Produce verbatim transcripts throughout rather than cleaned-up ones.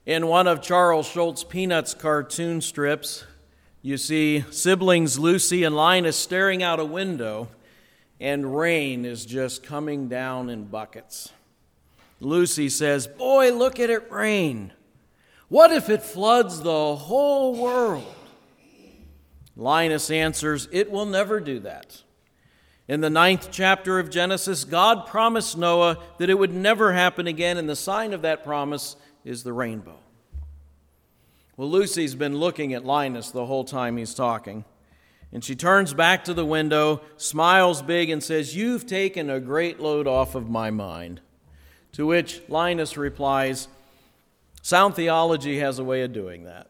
In one of Charles Schulz Peanuts cartoon strips, you see siblings Lucy and Linus staring out a window, and rain is just coming down in buckets. Lucy says, "Boy, look at it rain. What if it floods the whole world?" Linus answers, "It will never do that." In the ninth chapter of Genesis, God promised Noah that it would never happen again, and the sign of that promise is the rainbow. Well, Lucy's been looking at Linus the whole time he's talking, and she turns back to the window, smiles big, and says, "You've taken a great load off of my mind." To which Linus replies, "Sound theology has a way of doing that."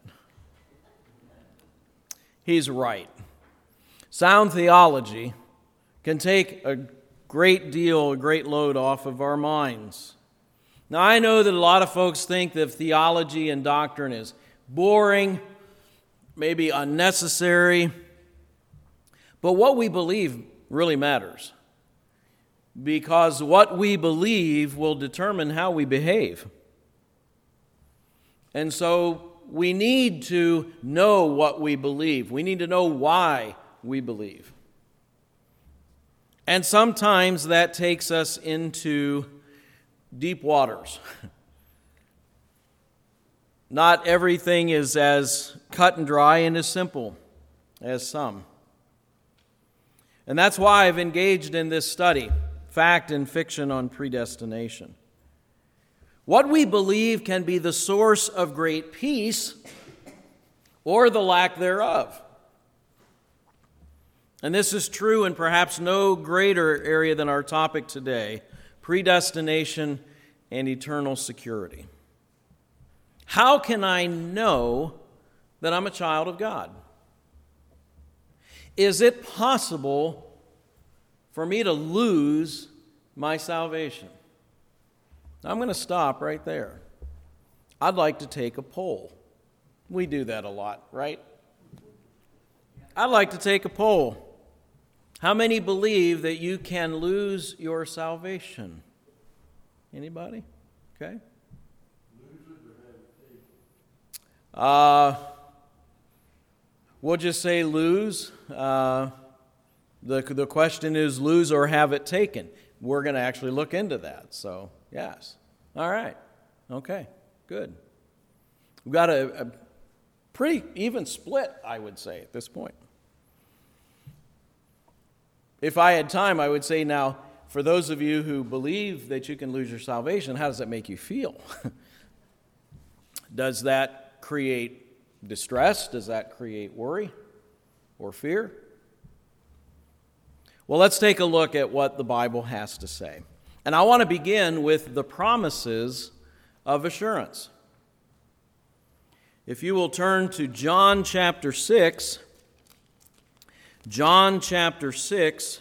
He's right. Sound theology can take a great deal, a great load off of our minds. Now, I know that a lot of folks think that theology and doctrine is boring, maybe unnecessary, but what we believe really matters, because what we believe will determine how we behave. And so we need to know what we believe. We need to know why we believe. And sometimes that takes us into deep waters. Not everything is as cut and dry and as simple as some. And that's why I've engaged in this study, Fact and Fiction on Predestination. What we believe can be the source of great peace or the lack thereof. And this is true in perhaps no greater area than our topic today, predestination and eternal security. How can I know that I'm a child of God? Is it possible for me to lose my salvation? I'm going to stop right there. I'd like to take a poll. We do that a lot, right? I'd like to take a poll. How many believe that you can lose your salvation? Anybody? Okay. Uh, we'll just say lose. Uh, the, the question is lose or have it taken. We're going to actually look into that. So, yes. All right. Okay. Good. We've got a, a pretty even split, I would say, at this point. If I had time, I would say now, for those of you who believe that you can lose your salvation, how does that make you feel? Does that create distress? Does that create worry or fear? Well, let's take a look at what the Bible has to say. And I want to begin with the promises of assurance. If you will turn to John chapter six, John chapter six,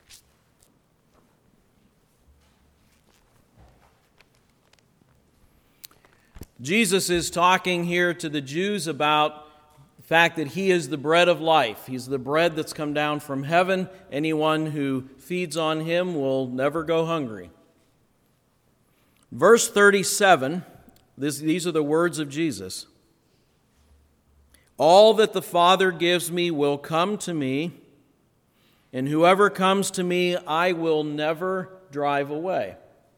Jesus is talking here to the Jews about the fact that He is the bread of life. He's the bread that's come down from heaven. Anyone who feeds on Him will never go hungry. Verse thirty-seven, this, these are the words of Jesus. "All that the Father gives me will come to me, and whoever comes to me I will never drive away."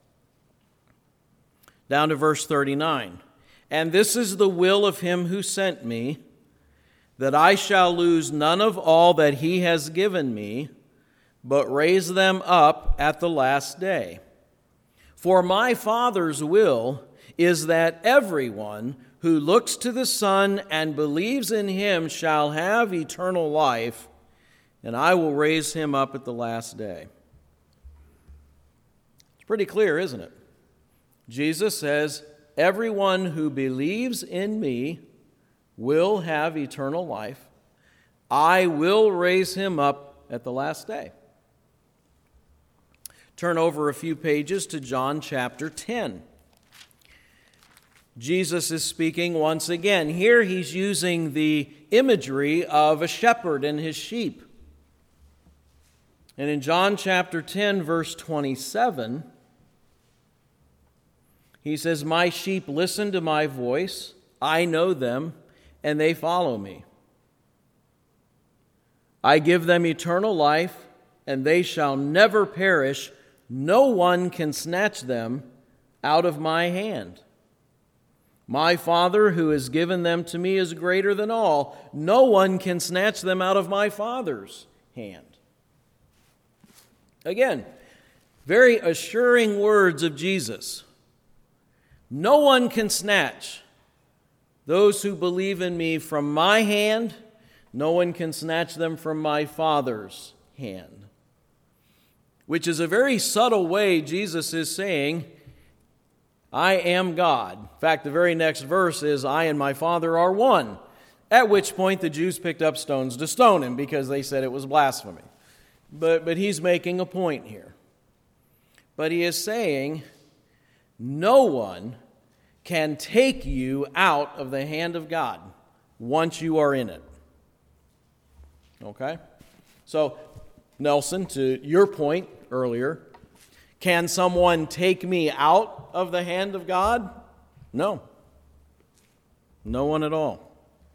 Down to verse thirty-nine. "And this is the will of Him who sent me, that I shall lose none of all that He has given me, but raise them up at the last day. For my Father's will is that everyone who looks to the Son and believes in Him shall have eternal life, and I will raise him up at the last day." It's pretty clear, isn't it? Jesus says, everyone who believes in me will have eternal life. I will raise him up at the last day. Turn over a few pages to John chapter ten. Jesus is speaking once again. Here he's using the imagery of a shepherd and his sheep. And in John chapter ten, verse twenty-seven, He says, my sheep listen to my voice, I know them, and they follow me. I give them eternal life, and they shall never perish. No one can snatch them out of my hand. My Father who has given them to me is greater than all. No one can snatch them out of my Father's hand. Again, very assuring words of Jesus. No one can snatch those who believe in me from my hand. No one can snatch them from my Father's hand. Which is a very subtle way Jesus is saying, I am God. In fact, the very next verse is, I and my Father are one. At which point the Jews picked up stones to stone him because they said it was blasphemy. But, but he's making a point here. But he is saying, no one can take you out of the hand of God once you are in it. Okay? So, Nelson, to your point earlier, can someone take me out of the hand of God? No. No one at all.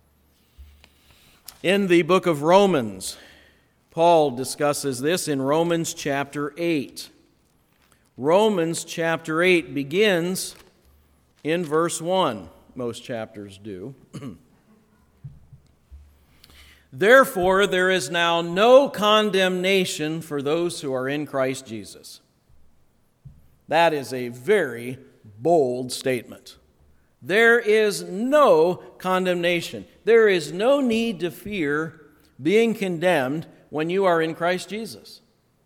In the book of Romans, Paul discusses this in Romans chapter eight. Romans chapter eight begins in verse one. Most chapters do. Therefore, there is now no condemnation for those who are in Christ Jesus. That is a very bold statement. There is no condemnation. There is no need to fear being condemned when you are in Christ Jesus.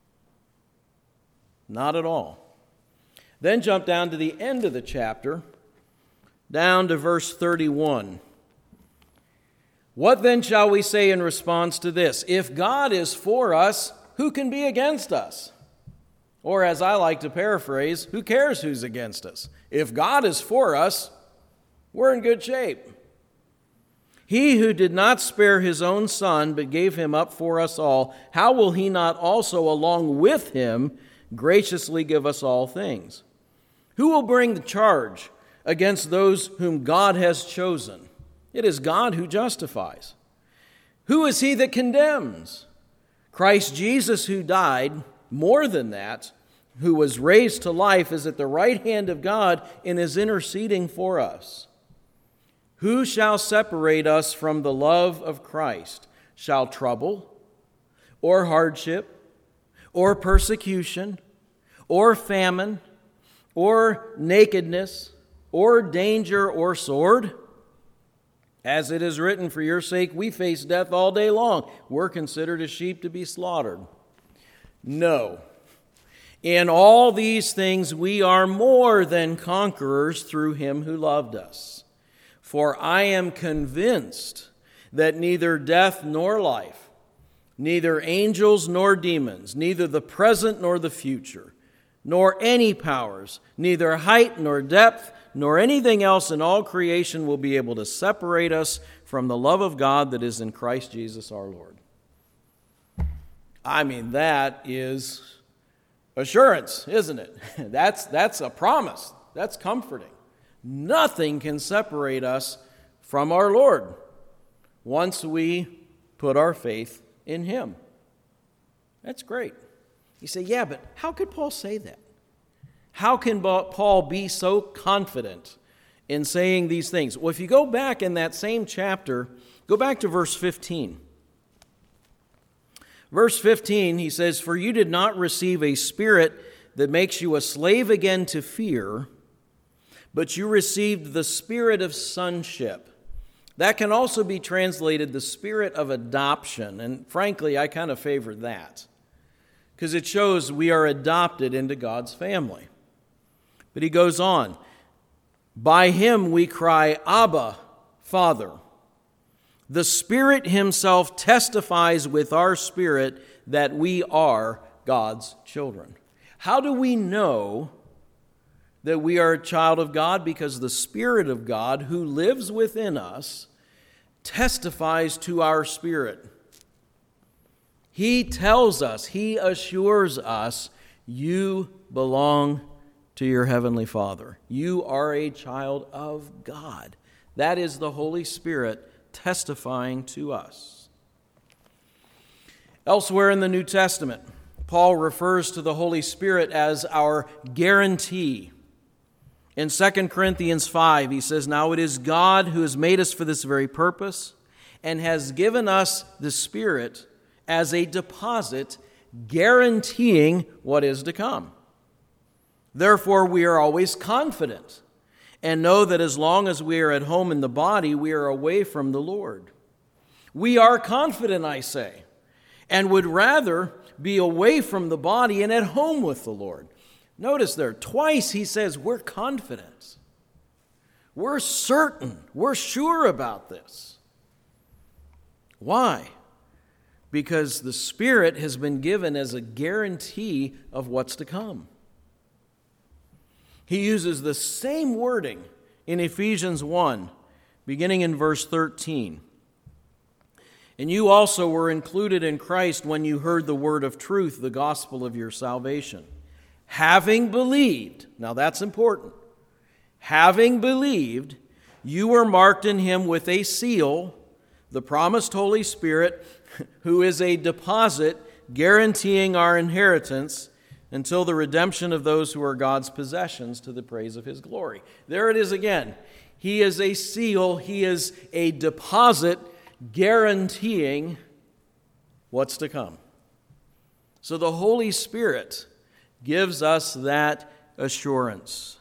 Not at all. Then jump down to the end of the chapter, down to verse thirty-one. What then shall we say in response to this? If God is for us, who can be against us? Or as I like to paraphrase, who cares who's against us? If God is for us, we're in good shape. He who did not spare his own son, but gave him up for us all, how will he not also, along with him, graciously give us all things? Who will bring the charge against those whom God has chosen? It is God who justifies. Who is he that condemns? Christ Jesus, who died, more than that, who was raised to life, is at the right hand of God and is interceding for us. Who shall separate us from the love of Christ? Shall trouble, or hardship, or persecution, or famine, or nakedness, or danger, or sword? As it is written, for your sake we face death all day long. We're considered as sheep to be slaughtered. No. In all these things we are more than conquerors through him who loved us. For I am convinced that neither death nor life, neither angels nor demons, neither the present nor the future, nor any powers, neither height nor depth, nor anything else in all creation will be able to separate us from the love of God that is in Christ Jesus our Lord. I mean, that is assurance, isn't it? That's, that's a promise. That's comforting. Nothing can separate us from our Lord once we put our faith in him. That's great. You say, yeah, but how could Paul say that? How can Paul be so confident in saying these things? Well, if you go back in that same chapter, go back to verse fifteen. Verse fifteen, he says, for you did not receive a spirit that makes you a slave again to fear, but you received the spirit of sonship. That can also be translated the spirit of adoption. And frankly, I kind of favor that because it shows we are adopted into God's family. But he goes on, by him we cry, Abba, Father. The Spirit himself testifies with our spirit that we are God's children. How do we know that we are a child of God? Because the Spirit of God who lives within us testifies to our spirit. He tells us, he assures us, you belong to your heavenly Father. You are a child of God. That is the Holy Spirit testifying to us. Elsewhere in the New Testament, Paul refers to the Holy Spirit as our guarantee. In Second Corinthians five, he says, "Now it is God who has made us for this very purpose and has given us the Spirit as a deposit, guaranteeing what is to come. Therefore, we are always confident and know that as long as we are at home in the body, we are away from the Lord. We are confident, I say, and would rather be away from the body and at home with the Lord." Notice there, twice he says we're confident. We're certain. We're sure about this. Why? Because the Spirit has been given as a guarantee of what's to come. He uses the same wording in Ephesians one, beginning in verse thirteen. "And you also were included in Christ when you heard the word of truth, the gospel of your salvation. Having believed," now that's important, "having believed, you were marked in him with a seal, the promised Holy Spirit, who is a deposit guaranteeing our inheritance until the redemption of those who are God's possessions to the praise of his glory." There it is again. He is a seal. He is a deposit guaranteeing what's to come. So the Holy Spirit gives us that assurance.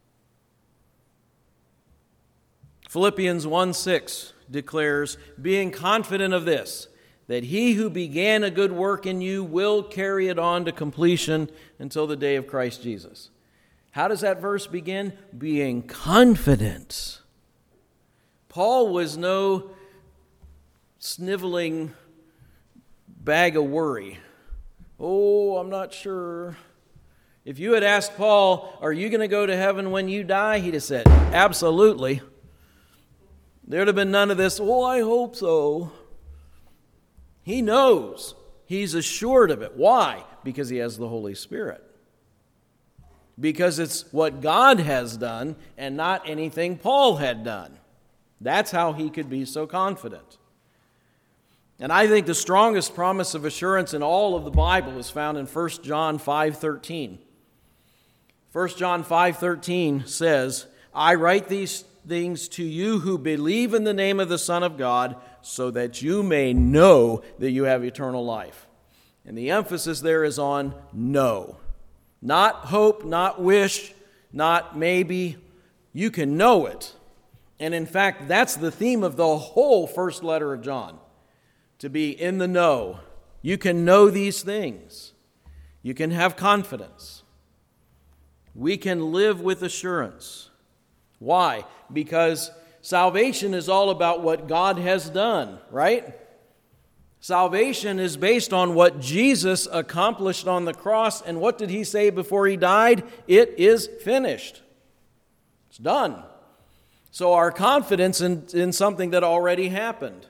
Philippians one six declares, "Being confident of this, that he who began a good work in you will carry it on to completion until the day of Christ Jesus." How does that verse begin? Being confident. Paul was no sniveling bag of worry. Oh, I'm not sure. If you had asked Paul, "Are you going to go to heaven when you die?" he'd have said, "Absolutely." There'd have been none of this, "Oh, I hope so." He knows. He's assured of it. Why? Because he has the Holy Spirit. Because it's what God has done and not anything Paul had done. That's how he could be so confident. And I think the strongest promise of assurance in all of the Bible is found in First John five thirteen. First John five thirteen says, "I write these things to you who believe in the name of the Son of God, so that you may know that you have eternal life." And the emphasis there is on know. Not hope, not wish, not maybe. You can know it. And in fact, that's the theme of the whole first letter of John. To be in the know. You can know these things. You can have confidence. We can live with assurance. Why? Because salvation is all about what God has done, right? Salvation is based on what Jesus accomplished on the cross. And what did he say before he died? It is finished. It's done. So our confidence in, in something that already happened.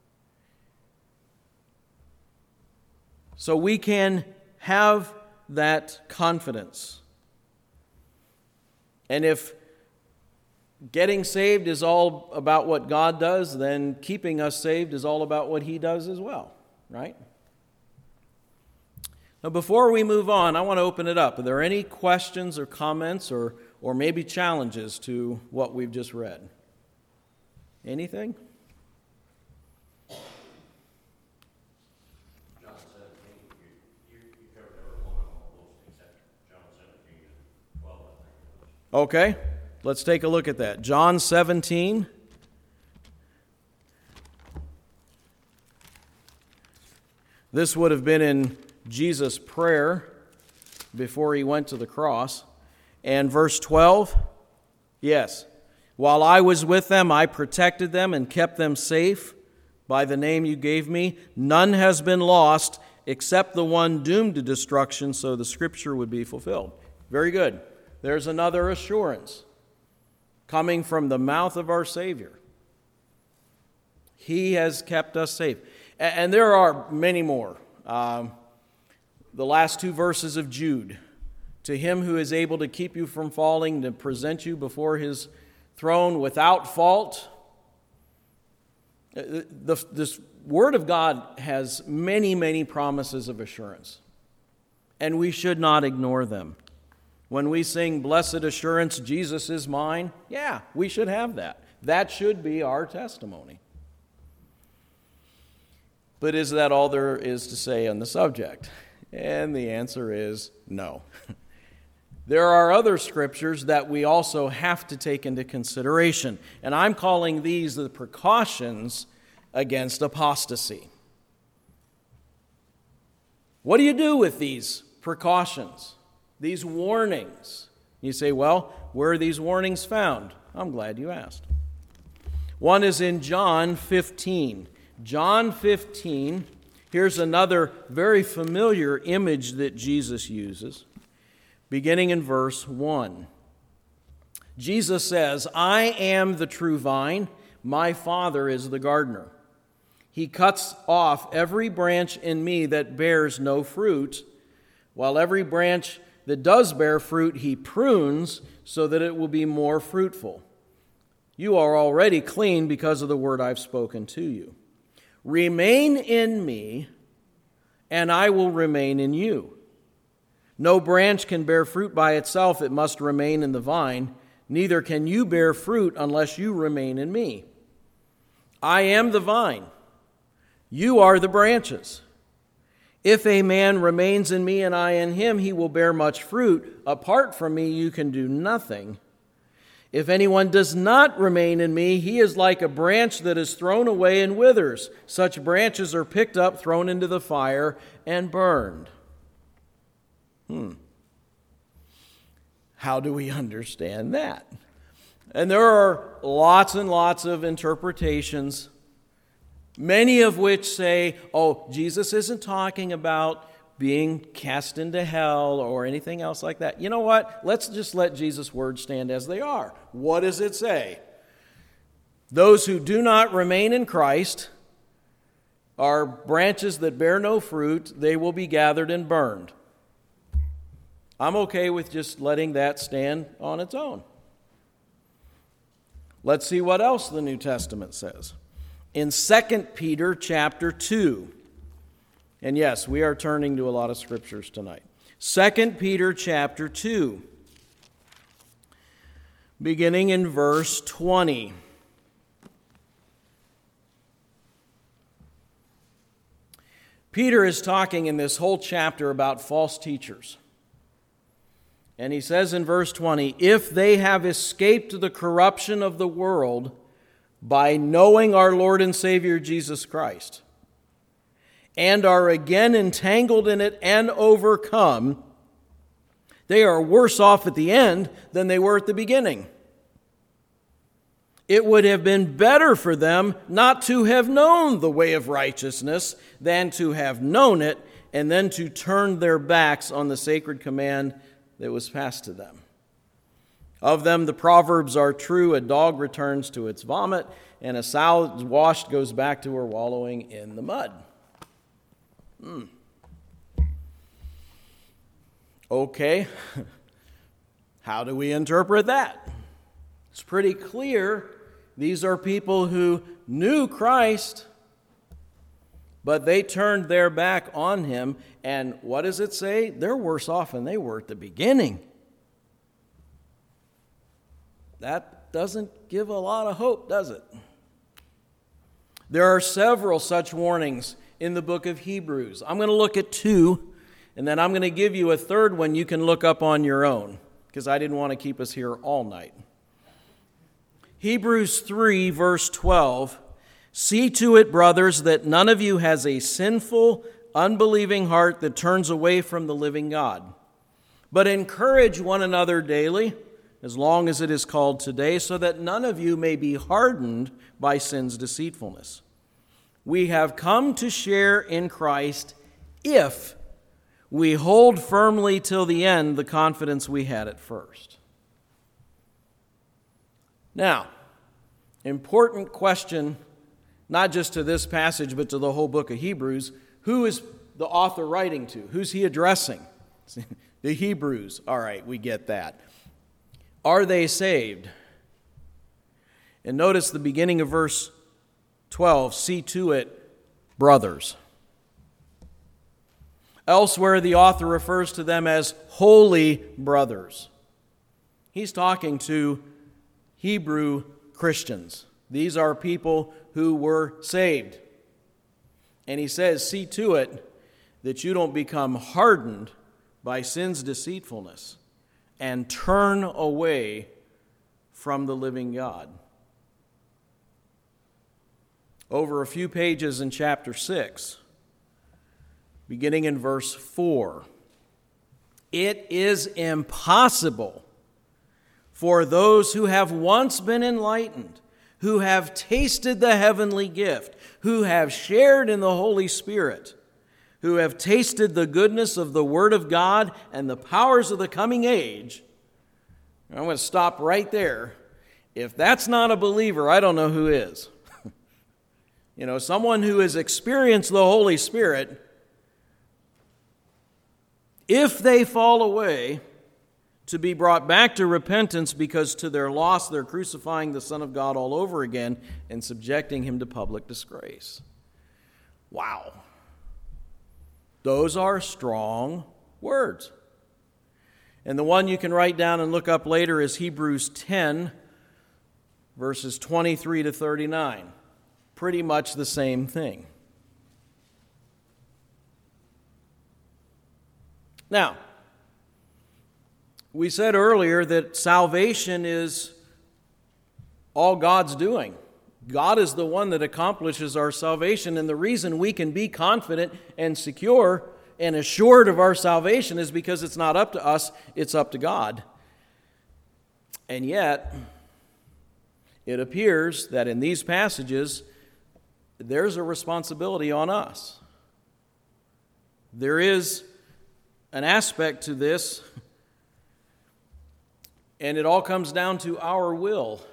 So we can have that confidence. And if getting saved is all about what God does, then keeping us saved is all about what he does as well, right? Now, before we move on, I want to open it up. Are there any questions or comments or, or maybe challenges to what we've just read? Anything? John seventeen, you, you, you covered every one of them almost except John seventeen and twelve, I think it was. Okay, let's take a look at that. John seventeen. This would have been in Jesus' prayer before he went to the cross. And verse twelve, yes. "While I was with them, I protected them and kept them safe by the name you gave me. None has been lost except the one doomed to destruction, so the scripture would be fulfilled." Very good. There's another assurance coming from the mouth of our Savior. He has kept us safe. And there are many more. Um, the last two verses of Jude To him who is able to keep you from falling, to present you before his throne without fault. The, the, this Word of God has many, many promises of assurance, and we should not ignore them. When we sing, "Blessed Assurance, Jesus is mine," yeah, we should have that. That should be our testimony. But is that all there is to say on the subject? And the answer is no. There are other scriptures that we also have to take into consideration, and I'm calling these the precautions against apostasy. What do you do with these precautions, these warnings? You say, well, where are these warnings found? I'm glad you asked. One is in John fifteen. John fifteen, here's another very familiar image that Jesus uses, beginning in verse one. Jesus says, "I am the true vine, my Father is the gardener. He cuts off every branch in me that bears no fruit, while every branch that does bear fruit he prunes so that it will be more fruitful. You are already clean because of the word I've spoken to you. Remain in me, and I will remain in you. No branch can bear fruit by itself, it must remain in the vine. Neither can you bear fruit unless you remain in me. I am the vine, you are the branches. If a man remains in me and I in him, he will bear much fruit. Apart from me, you can do nothing. If anyone does not remain in me, he is like a branch that is thrown away and withers. Such branches are picked up, thrown into the fire, and burned." Hmm. How do we understand that? And there are lots and lots of interpretations, many of which say, oh, Jesus isn't talking about being cast into hell or anything else like that. You know what? Let's just let Jesus' words stand as they are. What does it say? Those who do not remain in Christ are branches that bear no fruit. They will be gathered and burned. I'm okay with just letting that stand on its own. Let's see what else the New Testament says. In Second Peter chapter two, and yes, we are turning to a lot of scriptures tonight. Second Peter chapter two, beginning in verse twenty. Peter is talking in this whole chapter about false teachers. And he says in verse twenty, "If they have escaped the corruption of the world by knowing our Lord and Savior Jesus Christ, and are again entangled in it and overcome, they are worse off at the end than they were at the beginning. It would have been better for them not to have known the way of righteousness than to have known it and then to turn their backs on the sacred command that was passed to them. Of them the proverbs are true, a dog returns to its vomit, and a sow washed goes back to her wallowing in the mud." Hmm. Okay, how do we interpret that? It's pretty clear these are people who knew Christ, but they turned their back on him, and what does it say? They're worse off than they were at the beginning. That doesn't give a lot of hope, does it? There are several such warnings in the book of Hebrews. I'm going to look at two, and then I'm going to give you a third one you can look up on your own, because I didn't want to keep us here all night. Hebrews three, verse twelve, "See to it, brothers, that none of you has a sinful, unbelieving heart that turns away from the living God. But encourage one another daily, as long as it is called today, so that none of you may be hardened by sin's deceitfulness. We have come to share in Christ if we hold firmly till the end the confidence we had at first." Now, important question, not just to this passage, but to the whole book of Hebrews. Who is the author writing to? Who's he addressing? The Hebrews, all right, we get that. Are they saved? And notice the beginning of verse twelve, see to it, brothers. Elsewhere, the author refers to them as holy brothers. He's talking to Hebrew Christians. These are people who were saved. And he says, see to it that you don't become hardened by sin's deceitfulness and turn away from the living God. Over a few pages in chapter six, beginning in verse four, it is impossible for those who have once been enlightened, who have tasted the heavenly gift, who have shared in the Holy Spirit, who have tasted the goodness of the Word of God and the powers of the coming age. I'm going to stop right there. If that's not a believer, I don't know who is. You know, someone who has experienced the Holy Spirit, if they fall away, to be brought back to repentance because to their loss they're crucifying the Son of God all over again and subjecting him to public disgrace. Wow. Those are strong words. And the one you can write down and look up later is Hebrews ten, verses twenty-three to thirty-nine. Pretty much the same thing. Now, we said earlier that salvation is all God's doing. God is the one that accomplishes our salvation, and the reason we can be confident and secure and assured of our salvation is because it's not up to us, it's up to God. And yet, it appears that in these passages, there's a responsibility on us. There is an aspect to this, and it all comes down to our will.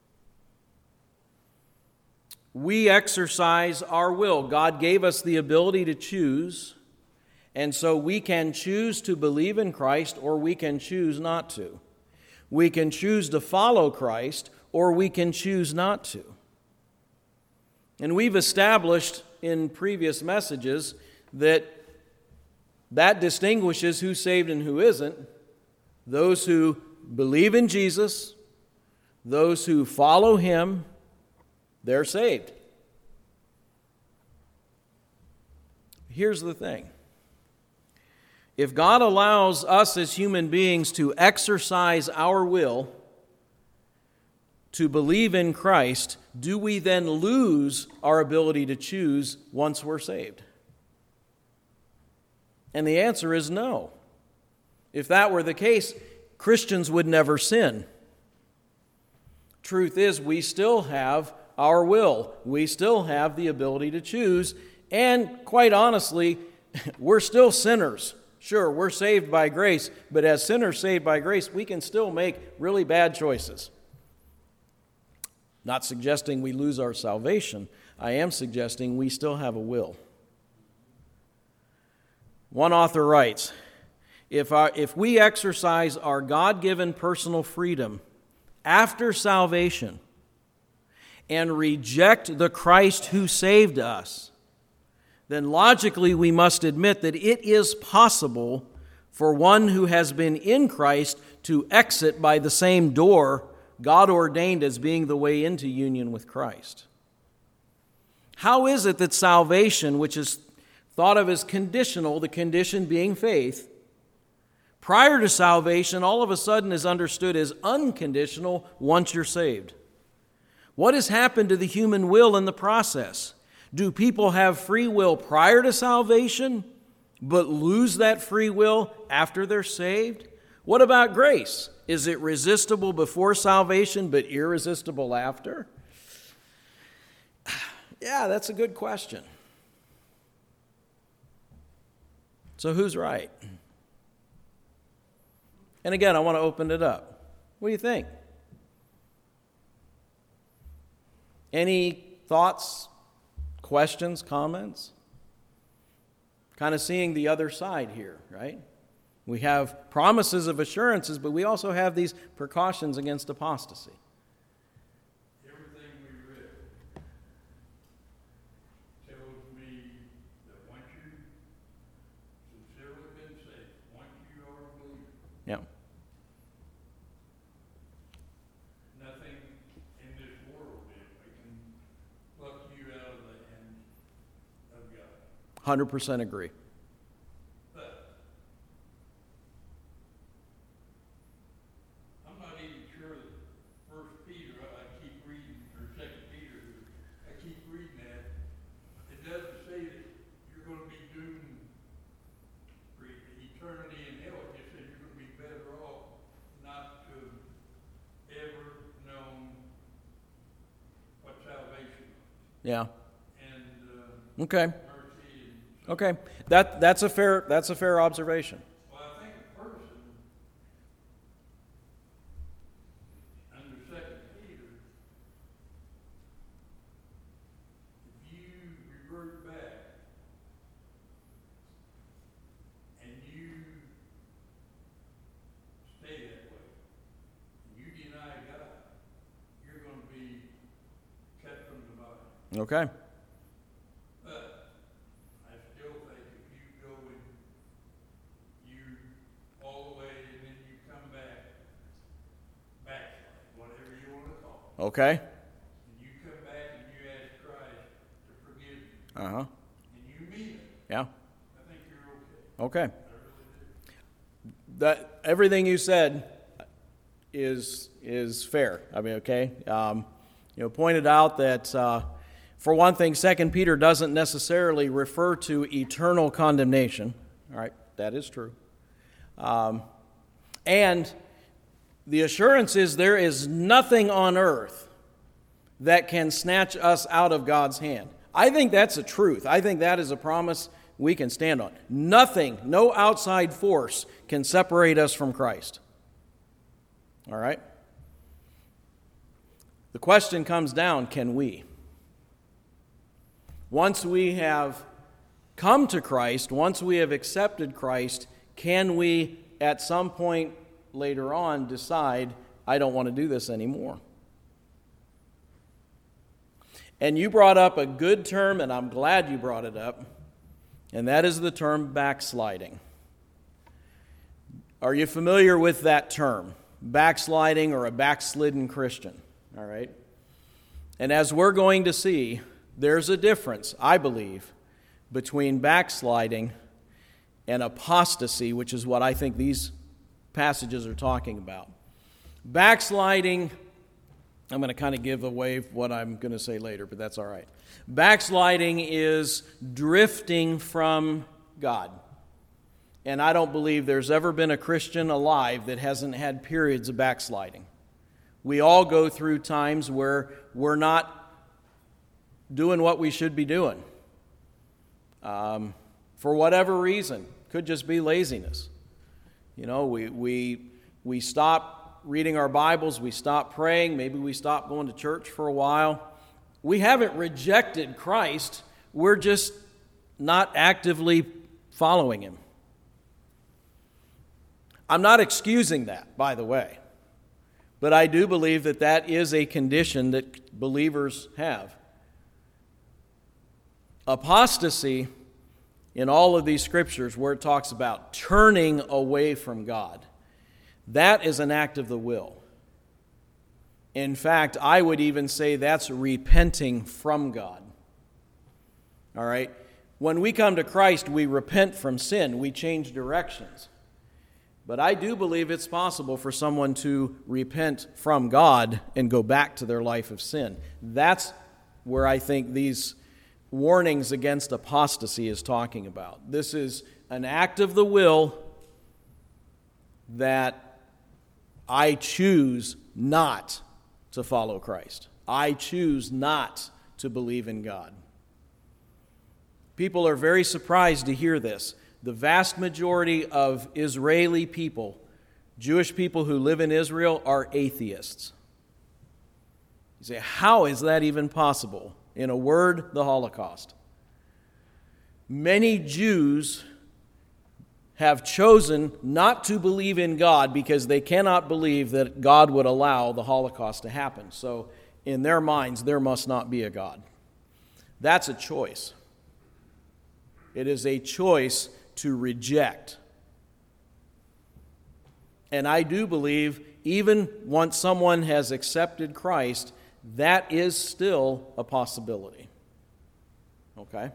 We exercise our will. God gave us the ability to choose, and so we can choose to believe in Christ or we can choose not to. We can choose to follow Christ or we can choose not to. And we've established in previous messages that that distinguishes who's saved and who isn't. Those who believe in Jesus, those who follow him, they're saved. Here's the thing. If God allows us as human beings to exercise our will to believe in Christ, do we then lose our ability to choose once we're saved? And the answer is no. If that were the case, Christians would never sin. Truth is, we still have our will. We still have the ability to choose. And quite honestly, we're still sinners. Sure, we're saved by grace, but as sinners saved by grace, we can still make really bad choices. Not suggesting we lose our salvation. I am suggesting we still have a will. One author writes, if, our, if we exercise our God-given personal freedom after salvation and reject the Christ who saved us, then logically we must admit that it is possible for one who has been in Christ to exit by the same door God ordained as being the way into union with Christ. How is it that salvation, which is thought of as conditional, the condition being faith, prior to salvation all of a sudden is understood as unconditional once you're saved? What has happened to the human will in the process? Do people have free will prior to salvation, but lose that free will after they're saved? What about grace? Is it resistible before salvation, but irresistible after? Yeah, that's a good question. So who's right? And again, I want to open it up. What do you think? Any thoughts, questions, comments? Kind of seeing the other side here, right? We have promises of assurances, but we also have these precautions against apostasy. Everything we read tells me that once you've sincerely been saved, once you are a believer, Yeah. nothing in this world that can pluck you out of the hands of God. one hundred percent agree. But I'm not even sure that First Peter, I keep reading, or Second Peter, I keep reading that. It doesn't say that you're going to be doomed for eternity in hell. It just says you're going to be better off not to have ever known what salvation is. Yeah. And uh, Okay. mercy and so Okay. That that's a fair that's a fair observation. Well, I think a person under Second Peter, if you revert back and you stay that way, and you deny God, you're going to be cut from the body. Okay. But I still think if you go and you all the way and then you come back, backslide, whatever you want to call it, Okay. and you come back and you ask Christ to forgive you, Uh-huh. and you mean it, Yeah. I think you're okay. Okay. I really do. That everything you said is is fair. I mean, okay. Um, you know, pointed out that uh, for one thing, Second Peter doesn't necessarily refer to eternal condemnation. All right, that is true. Um, and the assurance is there is nothing on earth that can snatch us out of God's hand. I think that's a truth. I think that is a promise we can stand on. Nothing, no outside force can separate us from Christ. All right? The question comes down, can we? Once we have come to Christ, once we have accepted Christ, can we at some point later on decide, I don't want to do this anymore? And you brought up a good term, and I'm glad you brought it up, and that is the term backsliding. Are you familiar with that term? Backsliding or a backslidden Christian, all right? And as we're going to see, there's a difference, I believe, between backsliding and apostasy, which is what I think these passages are talking about. Backsliding, I'm going to kind of give away what I'm going to say later, but that's all right. Backsliding is drifting from God. And I don't believe there's ever been a Christian alive that hasn't had periods of backsliding. We all go through times where we're not doing what we should be doing. Um, for whatever reason. Could just be laziness. You know, we, we, we stop reading our Bibles, we stop praying, maybe we stop going to church for a while. We haven't rejected Christ, we're just not actively following Him. I'm not excusing that, by the way, but I do believe that that is a condition that believers have. Apostasy, in all of these scriptures where it talks about turning away from God, that is an act of the will. In fact, I would even say that's repenting from God. All right? When we come to Christ, we repent from sin. We change directions. But I do believe it's possible for someone to repent from God and go back to their life of sin. That's where I think these warnings against apostasy is talking about. This is an act of the will that I choose not to follow Christ. I choose not to believe in God. People are very surprised to hear this. The vast majority of Israeli people, Jewish people who live in Israel, are atheists. You say, how is that even possible? In a word, the Holocaust. Many Jews have chosen not to believe in God because they cannot believe that God would allow the Holocaust to happen. So in their minds, there must not be a God. That's a choice. It is a choice to reject. And I do believe even once someone has accepted Christ, that is still a possibility. Okay?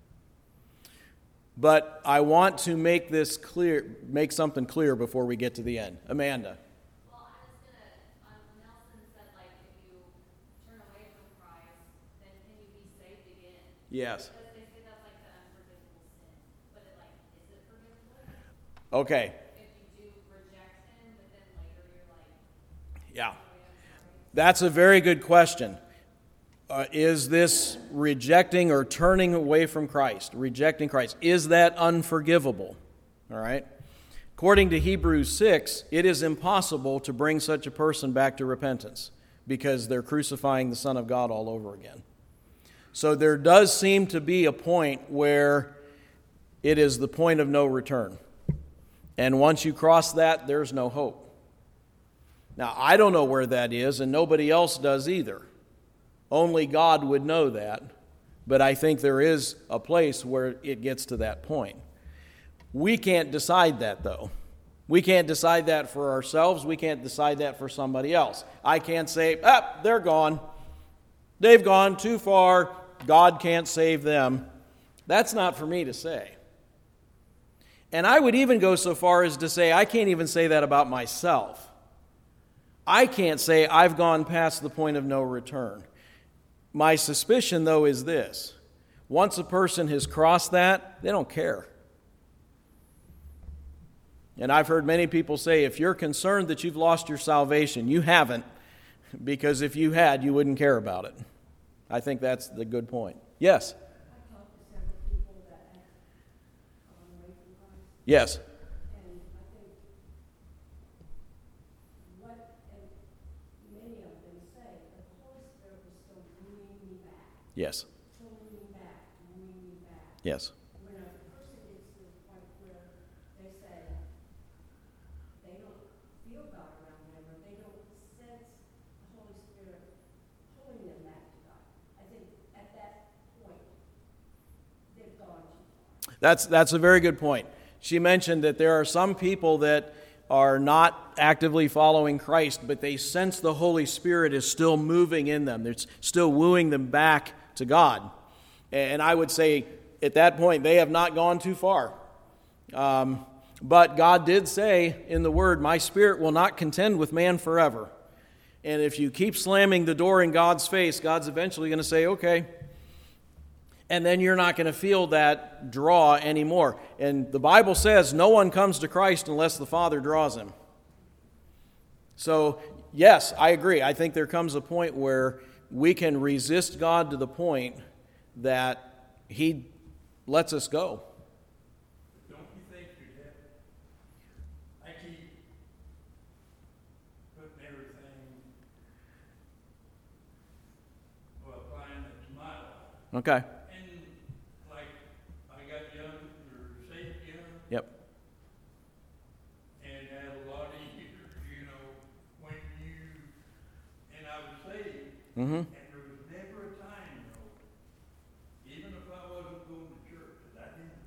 But I want to make this clear, make something clear before we get to the end. Amanda. Well, I was gonna, um, Nelson said, like, if you turn away from Christ, then can you be saved again? Yes. Because they say that's like the unforgivable sin. But it, like, is it forgivable? Okay. If you do reject him, but then later you're like, Yeah. oh, yeah, I'm sorry. That's a very good question. Uh, is this rejecting or turning away from Christ? Rejecting Christ. Is that unforgivable? All right. According to Hebrews six, it is impossible to bring such a person back to repentance because they're crucifying the Son of God all over again. So there does seem to be a point where it is the point of no return. And once you cross that, there's no hope. Now, I don't know where that is, and nobody else does either. Only God would know that, but I think there is a place where it gets to that point. We can't decide that, though. We can't decide that for ourselves. We can't decide that for somebody else. I can't say, ah, they're gone. They've gone too far. God can't save them. That's not for me to say. And I would even go so far as to say I can't even say that about myself. I can't say I've gone past the point of no return. My suspicion, though, is this. Once a person has crossed that, they don't care. And I've heard many people say, if you're concerned that you've lost your salvation, you haven't, because if you had, you wouldn't care about it. I think that's the good point. Yes? I've talked to several people that have gone away from Christ, Yes. and I think what, and many of them say, the Holy Spirit was still bringing me back, Yes. pulling me back, bringing me back. Yes. When a person gets to the point where they say they don't feel God around them, or they don't sense the Holy Spirit pulling them back to God, I think at that point, they've gone too far. That's, that's a very good point. She mentioned that there are some people that are not actively following Christ, but they sense the Holy Spirit is still moving in them. It's still wooing them back to God. And I would say at that point, they have not gone too far. Um, but God did say in the Word, my spirit will not contend with man forever. And if you keep slamming the door in God's face, God's eventually going to say, okay. And then you're not going to feel that draw anymore. And the Bible says no one comes to Christ unless the Father draws him. So, yes, I agree. I think there comes a point where we can resist God to the point that He lets us go. Don't you think you'd have, I keep putting everything, well, applying it to my life. Okay. And like, I got young, or saved young, Yep. and had a lot of years, you know, when you, and I was saved, Mm-hmm. and there was never a time, though, even if I wasn't going to church, that I didn't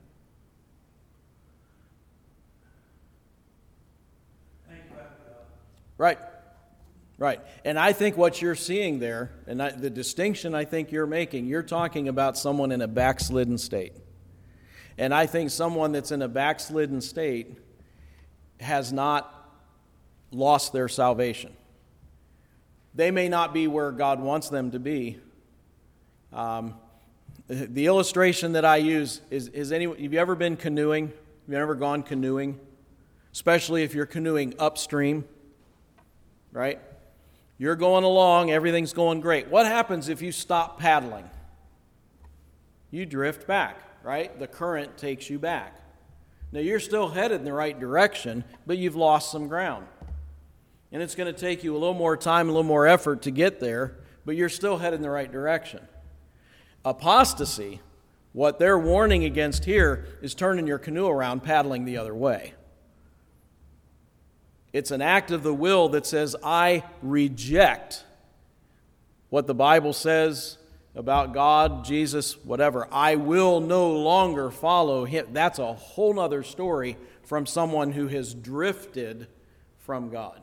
think about God. Right. Right. And I think what you're seeing there, and I, the distinction I think you're making, you're talking about someone in a backslidden state. And I think someone that's in a backslidden state has not lost their salvation. They may not be where God wants them to be. Um, the illustration that I use is, is any, have you ever been canoeing? Have you ever gone canoeing? Especially if you're canoeing upstream, right? You're going along, everything's going great. What happens if you stop paddling? You drift back, right? The current takes you back. Now, you're still headed in the right direction, but you've lost some ground. And it's going to take you a little more time, a little more effort to get there, but you're still headed in the right direction. Apostasy What they're warning against here is turning your canoe around, paddling the other way. It's an act of the will that says, I reject what the Bible says about God, Jesus, whatever. I will no longer follow him. That's a whole other story from someone who has drifted from God.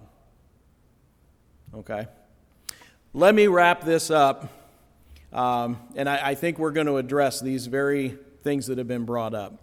Okay? Let me wrap this up. Um, and I, I think we're going to address these very things that have been brought up.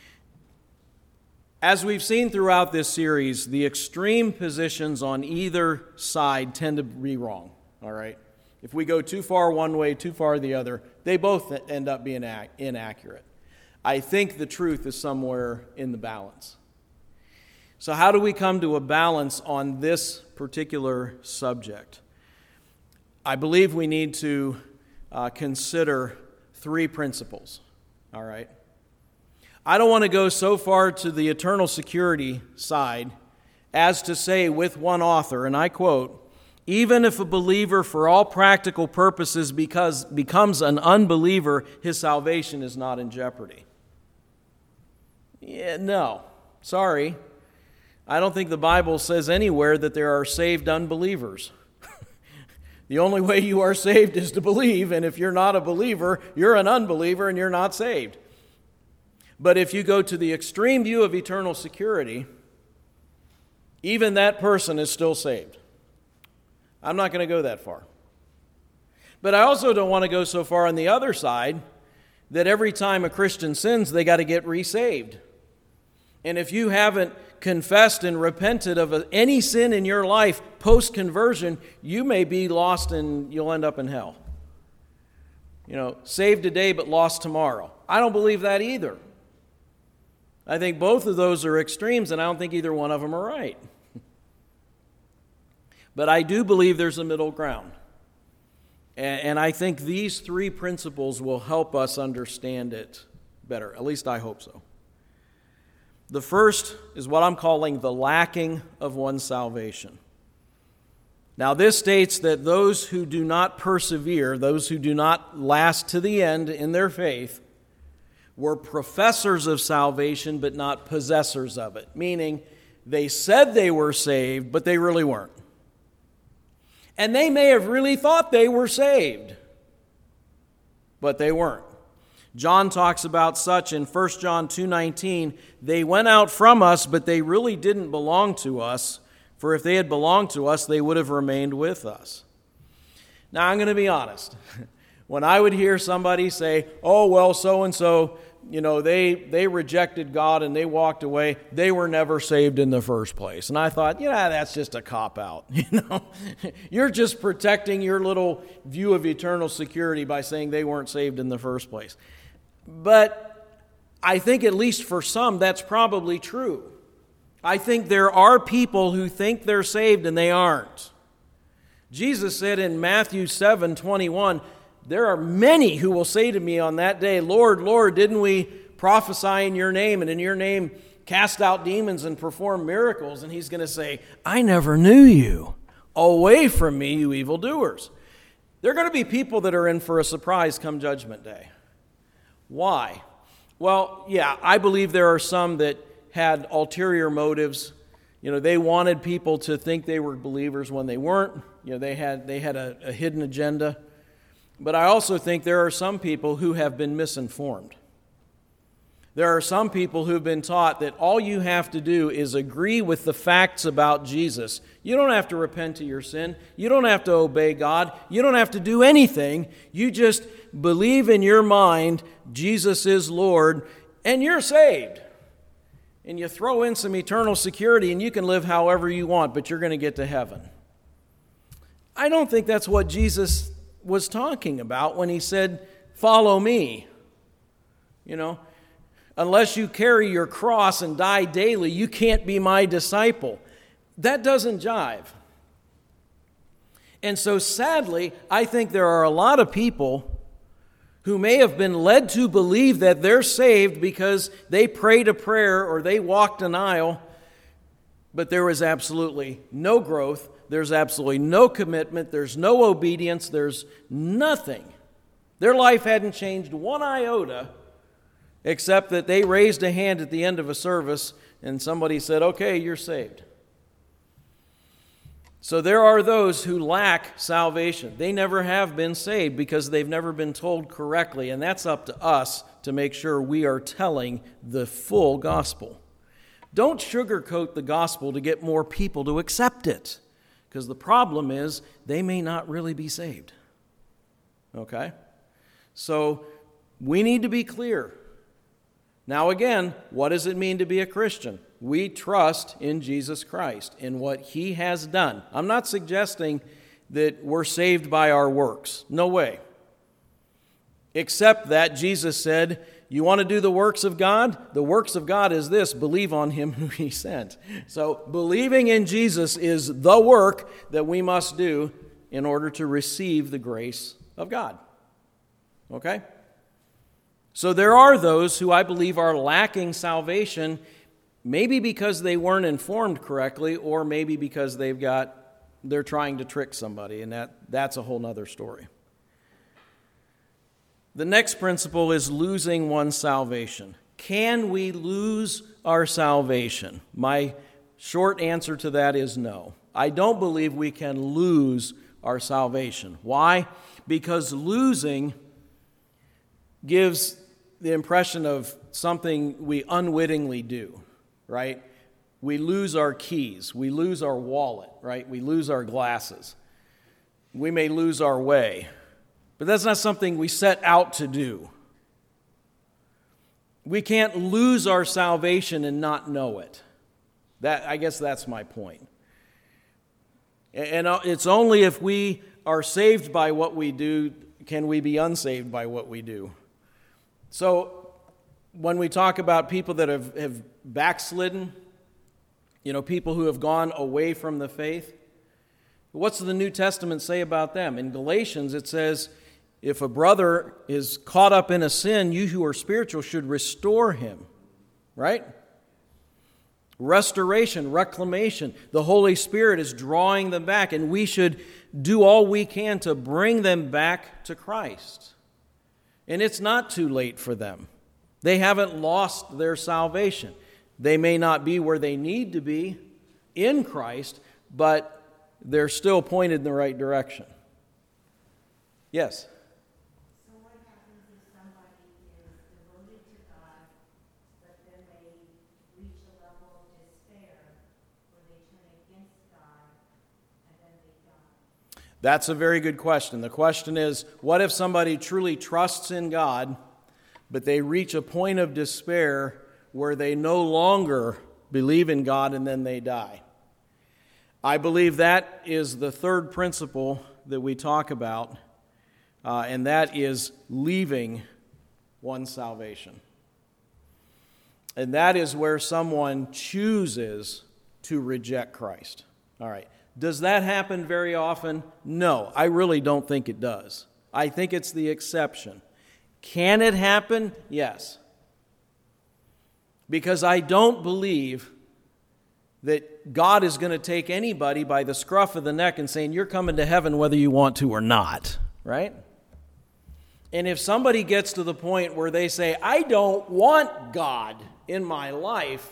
As we've seen throughout this series, the extreme positions on either side tend to be wrong, all right? If we go too far one way, too far the other, they both end up being inaccurate. I think the truth is somewhere in the balance. So how do we come to a balance on this particular subject? I believe we need to uh, consider three principles, all right? I don't want to go so far to the eternal security side as to say with one author, and I quote, even if a believer for all practical purposes because, becomes an unbeliever, his salvation is not in jeopardy. Yeah, no, sorry. I don't think the Bible says anywhere that there are saved unbelievers. The only way you are saved is to believe, and if you're not a believer, you're an unbeliever and you're not saved. But if you go to the extreme view of eternal security, even that person is still saved. I'm not going to go that far. But I also don't want to go so far on the other side that every time a Christian sins, they got to get resaved. And if you haven't confessed and repented of any sin in your life post-conversion, you may be lost and you'll end up in hell. You know, saved today but lost tomorrow. I don't believe that either. I think both of those are extremes, and I don't think either one of them are right. But I do believe there's a middle ground. And I think these three principles will help us understand it better. At least I hope so. The first is what I'm calling the lacking of one's salvation. Now, this states that those who do not persevere, those who do not last to the end in their faith, were professors of salvation but not possessors of it, meaning they said they were saved, but they really weren't. And they may have really thought they were saved, but they weren't. John talks about such in First John two nineteen, they went out from us, but they really didn't belong to us, for if they had belonged to us, they would have remained with us. Now, I'm going to be honest. When I would hear somebody say, oh, well, so-and-so, you know, they, they rejected God and they walked away, they were never saved in the first place. And I thought, yeah, that's just a cop-out. You know, you're just protecting your little view of eternal security by saying they weren't saved in the first place. But I think at least for some, that's probably true. I think there are people who think they're saved and they aren't. Jesus said in Matthew seven twenty-one, there are many who will say to me on that day, Lord, Lord, didn't we prophesy in your name and in your name cast out demons and perform miracles? And he's going to say, I never knew you. Away from me, you evildoers. There are going to be people that are in for a surprise come Judgment Day. Why? Well, yeah, I believe there are some that had ulterior motives. You know, they wanted people to think they were believers when they weren't. You know, they had they had a, a hidden agenda. But I also think there are some people who have been misinformed. There are some people who've been taught that all you have to do is agree with the facts about Jesus. You don't have to repent of your sin. You don't have to obey God. You don't have to do anything. You just believe in your mind Jesus is Lord, and you're saved. And you throw in some eternal security, and you can live however you want, but you're going to get to heaven. I don't think that's what Jesus was talking about when he said, follow me. You know, unless you carry your cross and die daily, you can't be my disciple. That doesn't jive. And so sadly, I think there are a lot of people who may have been led to believe that they're saved because they prayed a prayer or they walked an aisle, but there was absolutely no growth. There's absolutely no commitment. There's no obedience. There's nothing. Their life hadn't changed one iota except that they raised a hand at the end of a service and somebody said, okay, you're saved. So there are those who lack salvation. They never have been saved because they've never been told correctly, and that's up to us to make sure we are telling the full gospel. Don't sugarcoat the gospel to get more people to accept it, because the problem is they may not really be saved. Okay? So we need to be clear. Now again, what does it mean to be a Christian? We trust in Jesus Christ, in what He has done. I'm not suggesting that we're saved by our works. No way. Except that Jesus said, you want to do the works of God? The works of God is this: believe on Him who He sent. So believing in Jesus is the work that we must do in order to receive the grace of God. Okay? So there are those who I believe are lacking salvation, maybe because they weren't informed correctly, or maybe because they've got they're trying to trick somebody, and that, that's a whole other story. The next principle is losing one's salvation. Can we lose our salvation? My short answer to that is no. I don't believe we can lose our salvation. Why? Because losing gives the impression of something we unwittingly do, right? We lose our keys. We lose our wallet, right? We lose our glasses. We may lose our way. But that's not something we set out to do. We can't lose our salvation and not know it. That, I guess that's my point. And it's only if we are saved by what we do can we be unsaved by what we do. So when we talk about people that have, have backslidden, you know, people who have gone away from the faith, what's the New Testament say about them? In Galatians it says, if a brother is caught up in a sin, you who are spiritual should restore him, right? Restoration, reclamation. The Holy Spirit is drawing them back, and we should do all we can to bring them back to Christ. And it's not too late for them. They haven't lost their salvation. They may not be where they need to be in Christ, but they're still pointed in the right direction. Yes? So what happens if somebody is devoted to God, but then they reach a level of despair where they turn against God and then they die? That's a very good question. The question is, what if somebody truly trusts in God, but they reach a point of despair where they no longer believe in God and then they die? I believe that is the third principle that we talk about, uh, and that is leaving one's salvation. And that is where someone chooses to reject Christ. All right. Does that happen very often? No, I really don't think it does. I think it's the exception. Can it happen? Yes. Because I don't believe that God is going to take anybody by the scruff of the neck and saying, you're coming to heaven whether you want to or not, right? And if somebody gets to the point where they say, I don't want God in my life,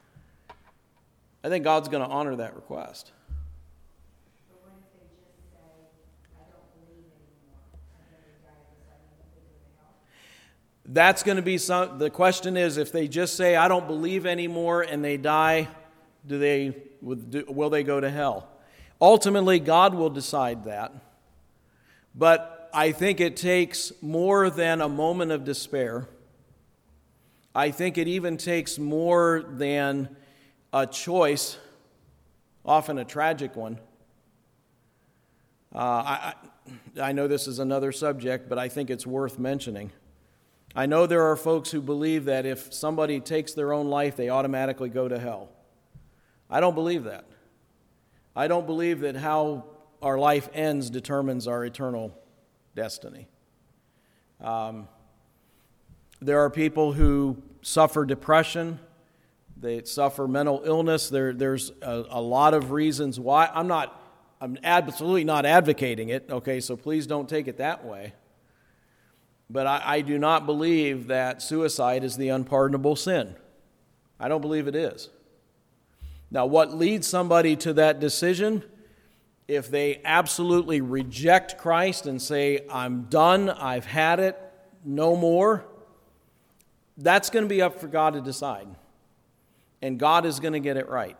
I think God's going to honor that request. But what if they just say, I don't believe anymore, and then they die because I don't believe in hell? That's going to be some, the question is, if they just say, I don't believe anymore, and they die, do they, will they go to hell? Ultimately, God will decide that. But I think it takes more than a moment of despair. I think it even takes more than a choice, often a tragic one. Uh, I, I know this is another subject, but I think it's worth mentioning. I know there are folks who believe that if somebody takes their own life, they automatically go to hell. I don't believe that. I don't believe that how our life ends determines our eternal destiny. Um, there are people who suffer depression. They suffer mental illness. There, there's a, a lot of reasons why. I'm not, I'm absolutely not advocating it, okay, so please don't take it that way. But I, I do not believe that suicide is the unpardonable sin. I don't believe it is. Now, what leads somebody to that decision? If they absolutely reject Christ and say, I'm done, I've had it, no more, that's going to be up for God to decide. And God is going to get it right.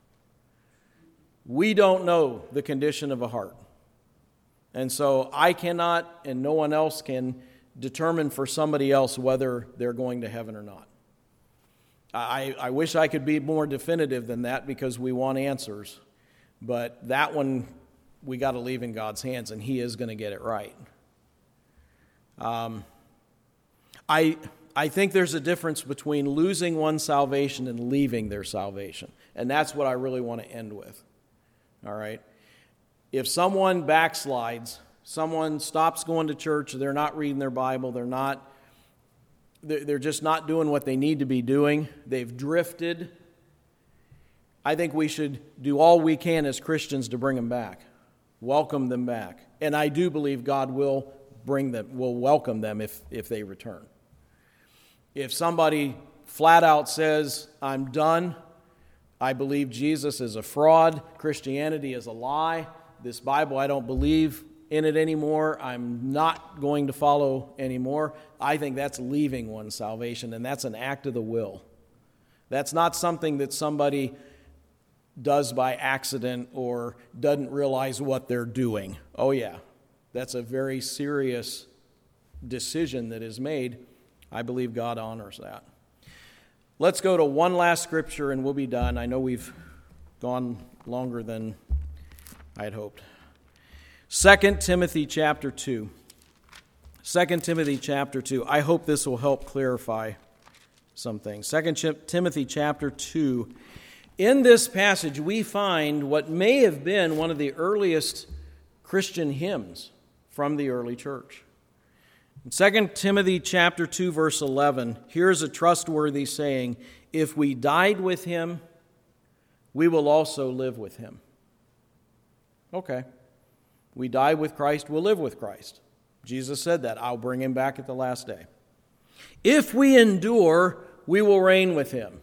We don't know the condition of a heart. And so I cannot, and no one else can, determine for somebody else whether they're going to heaven or not. I, I wish I could be more definitive than that because we want answers. But that one, we got to leave in God's hands, and He is going to get it right. Um, I I think there's a difference between losing one's salvation and leaving their salvation. And that's what I really want to end with. All right? If someone backslides, someone stops going to church, they're not reading their Bible, they're not, they're just not doing what they need to be doing, they've drifted, I think we should do all we can as Christians to bring them back, welcome them back. And I do believe God will bring them, will welcome them if, if they return. If somebody flat out says, I'm done, I believe Jesus is a fraud, Christianity is a lie, this Bible, I don't believe in it anymore, I'm not going to follow anymore, I think that's leaving one's salvation, and that's an act of the will. That's not something that somebody does by accident or doesn't realize what they're doing. Oh yeah, that's a very serious decision that is made. I believe God honors that. Let's go to one last scripture and we'll be done. I know we've gone longer than I had hoped. Second Timothy chapter two. Second Timothy chapter two. I hope this will help clarify some things. Second Timothy chapter two. In this passage, we find what may have been one of the earliest Christian hymns from the early church. In Second Timothy chapter two, verse eleven, here's a trustworthy saying, if we died with him, we will also live with him. Okay. We die with Christ, we'll live with Christ. Jesus said that. I'll bring him back at the last day. If we endure, we will reign with him.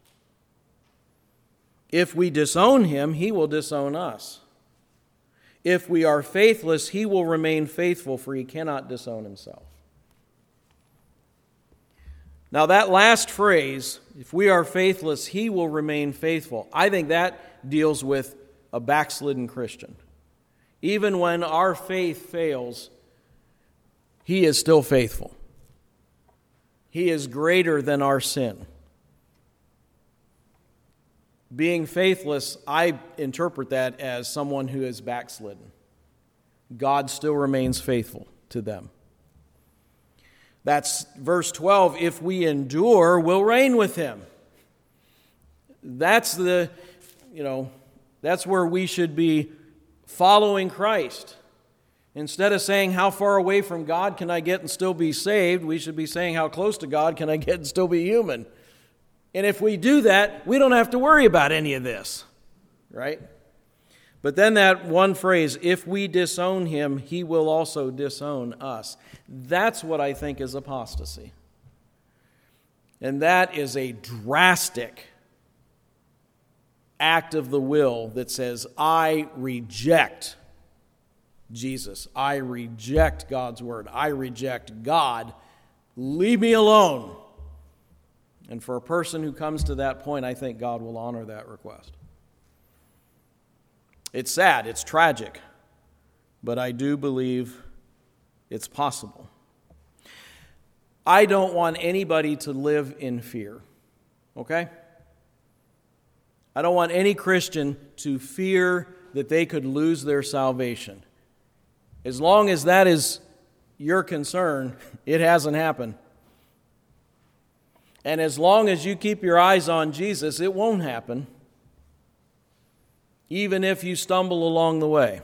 If we disown him, he will disown us. If we are faithless, he will remain faithful, for he cannot disown himself. Now that last phrase, if we are faithless, he will remain faithful, I think that deals with a backslidden Christian. Even when our faith fails, he is still faithful. He is greater than our sin. Being faithless, I interpret that as someone who is backslidden. God still remains faithful to them. That's verse twelve. If we endure, we'll reign with him. That's the, you know, that's where we should be following Christ. Instead of saying, how far away from God can I get and still be saved, we should be saying, how close to God can I get and still be human? And if we do that, we don't have to worry about any of this, right? But then that one phrase, if we disown him, he will also disown us. That's what I think is apostasy. And that is a drastic act of the will that says, I reject Jesus. I reject God's word. I reject God. Leave me alone. And for a person who comes to that point, I think God will honor that request. It's sad, it's tragic, but I do believe it's possible. I don't want anybody to live in fear, okay? I don't want any Christian to fear that they could lose their salvation. As long as that is your concern, it hasn't happened. And as long as you keep your eyes on Jesus, it won't happen, even if you stumble along the way.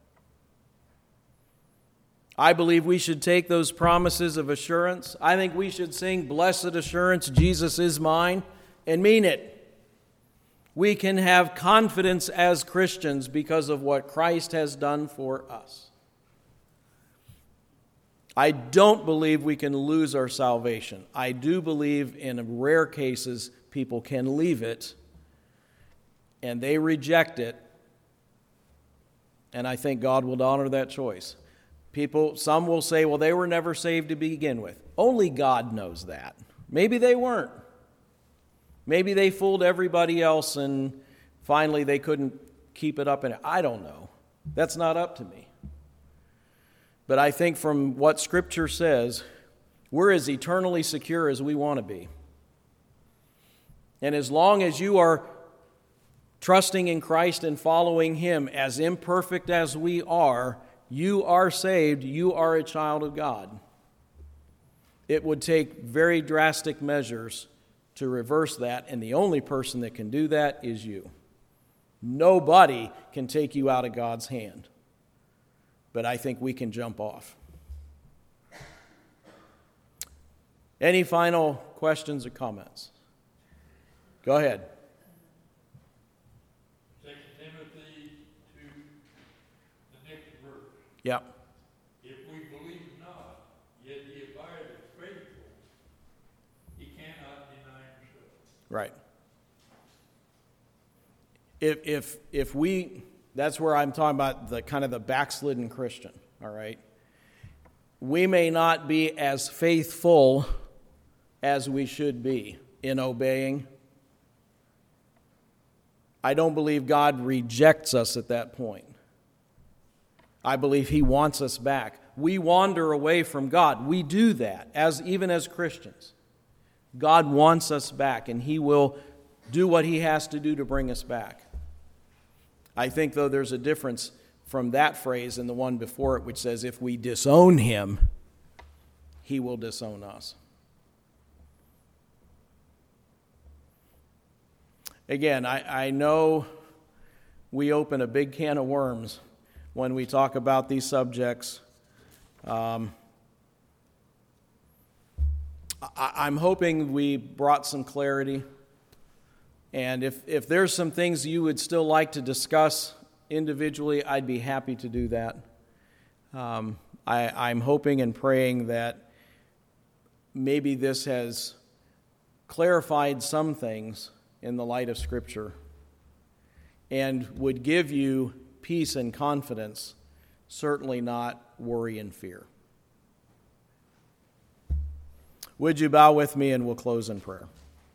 I believe we should take those promises of assurance. I think we should sing, blessed assurance, Jesus is mine, and mean it. We can have confidence as Christians because of what Christ has done for us. I don't believe we can lose our salvation. I do believe in rare cases people can leave it and they reject it, and I think God will honor that choice. People, some will say, well, they were never saved to begin with. Only God knows that. Maybe they weren't. Maybe they fooled everybody else and finally they couldn't keep it up. And I don't know. That's not up to me. But I think from what Scripture says, we're as eternally secure as we want to be. And as long as you are trusting in Christ and following Him, as imperfect as we are, you are saved, you are a child of God. It would take very drastic measures to reverse that, and the only person that can do that is you. Nobody can take you out of God's hand. But I think we can jump off. Any final questions or comments? Go ahead. Second Timothy two, the next verse. Yeah. If we believe not, yet he abideth faithful, he cannot deny himself. Right. If if if we, that's where I'm talking about the kind of the backslidden Christian, all right? We may not be as faithful as we should be in obeying. I don't believe God rejects us at that point. I believe He wants us back. We wander away from God. We do that, as even as Christians. God wants us back, and He will do what He has to do to bring us back. I think, though, there's a difference from that phrase and the one before it, which says, if we disown Him, He will disown us. Again, I, I know we open a big can of worms when we talk about these subjects. Um, I, I'm hoping we brought some clarity. And if, if there's some things you would still like to discuss individually, I'd be happy to do that. Um, I, I'm hoping and praying that maybe this has clarified some things in the light of Scripture and would give you peace and confidence, certainly not worry and fear. Would you bow with me and we'll close in prayer.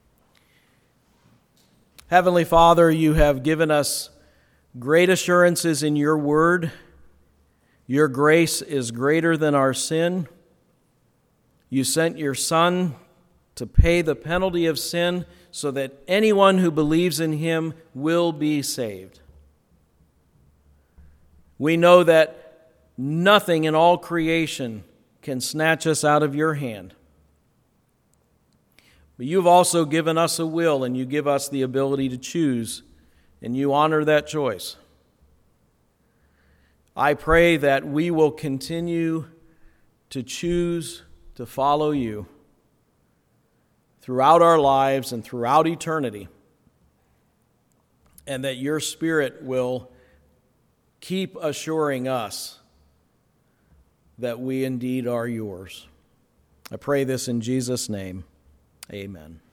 Heavenly Father, you have given us great assurances in your word. Your grace is greater than our sin. You sent your Son to pay the penalty of sin so that anyone who believes in him will be saved. We know that nothing in all creation can snatch us out of your hand. But you've also given us a will, and you give us the ability to choose, and you honor that choice. I pray that we will continue to choose to follow you throughout our lives and throughout eternity, and that your Spirit will keep assuring us that we indeed are yours. I pray this in Jesus' name. Amen.